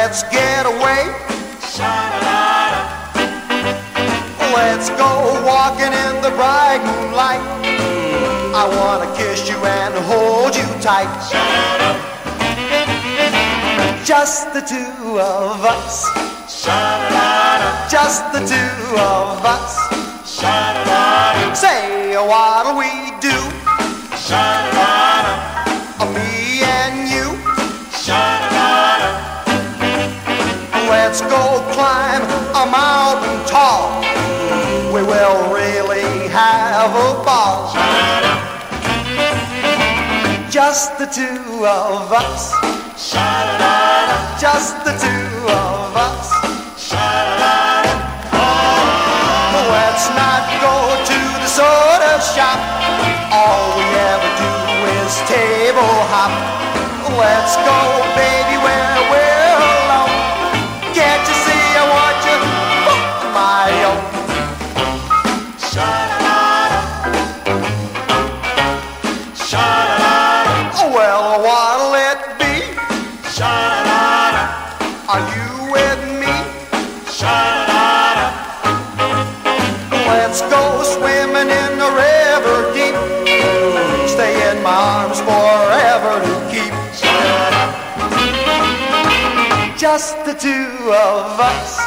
let's get away. Let's go walking in the bright moonlight. I wanna kiss you and hold you tight. Just the two of us. Just the two of us. Say, what'll we do? Me and you. Let's go climb a mountain tall. We will really have a ball. Just the two of us. Just the two of us. Let's not go to the soda shop. All we ever do is table hop. Let's go, baby, where we're alone. Can't you see I want you for my own? Well, what'll it be? Are you with me? Let's go swimming in the river deep. Stay in my arms forever to keep. Just the two of us.